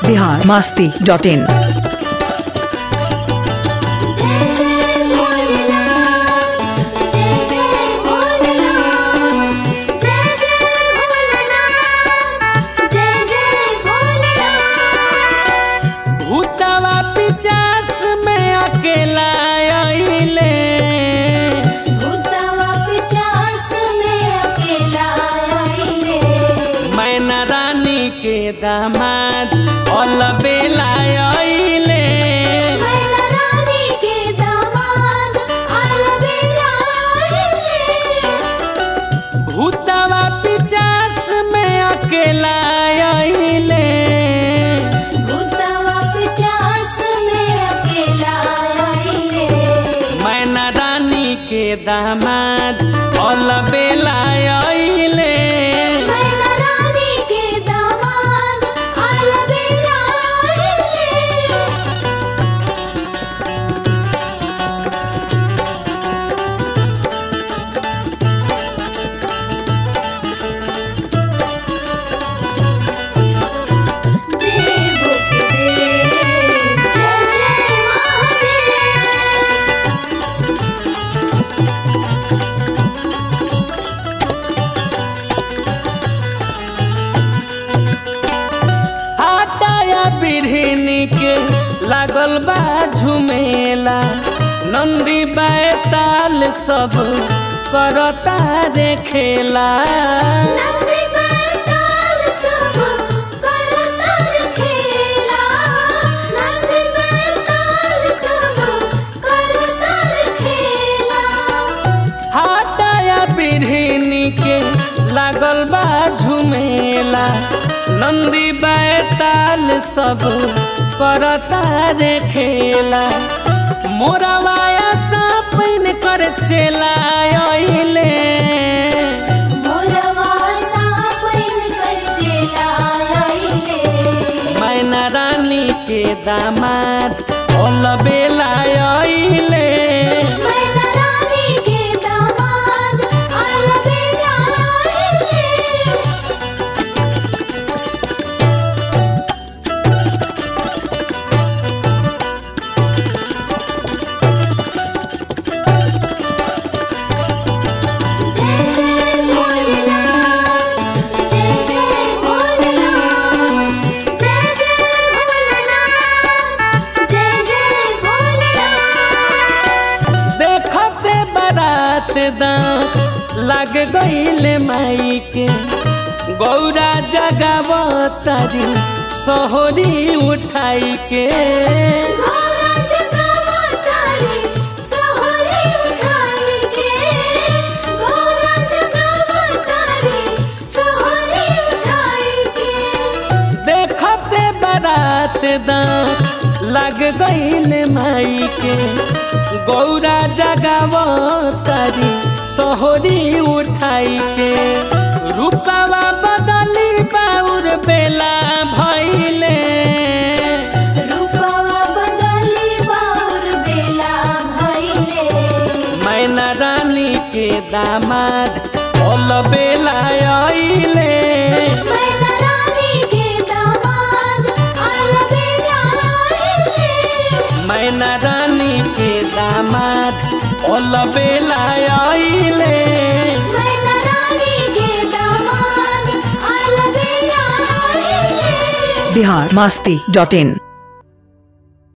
biharmasti.in। दामाद ऑल बेला आइले मैना रानी के दामाद ऑल बेला आइले भूतवा पिचास में अकेला आइले भूतवा पिचास में अकेला आइले मैना रानी के दामाद ऑल बेला आइले के लागल बा झुमेला नंदी बैताल सब करता रे खेला नंदी बैताल सब करता रे खेला नंदी बैताल सब करता रे खेला हाटाया बिरहिनी के लागल बा झुमेला नंदी बैताल सब करता रे खेला मोरवाया सापन कर चला आइले मोरवा सापन कर चला आइले मैना रानी के दामाद ऑल बेला आइले मैना रानी के दामाद ऑल बेला आइले लाग गईले माई के गौरा जगावतारी सोहरी उठाई के गौरा जगावतारी सोहरी उठाई के गौरा जगावतारी सोहरी उठाई के देखते बारात लाग गईले माई के गौरा जगावतारी सोहरी उठाई के रूपावा बदली बाउर बेला भइले रूपावा बदली बाउर बेला भइले मैना रानी के दामाद ऑल बेला आइले मैना रानी के दामाद ऑल बेला आइले मैना रानी के दामाद ऑल बेला आइले मैना रानी के दामाद ऑल बेला आइले biharmasti.in।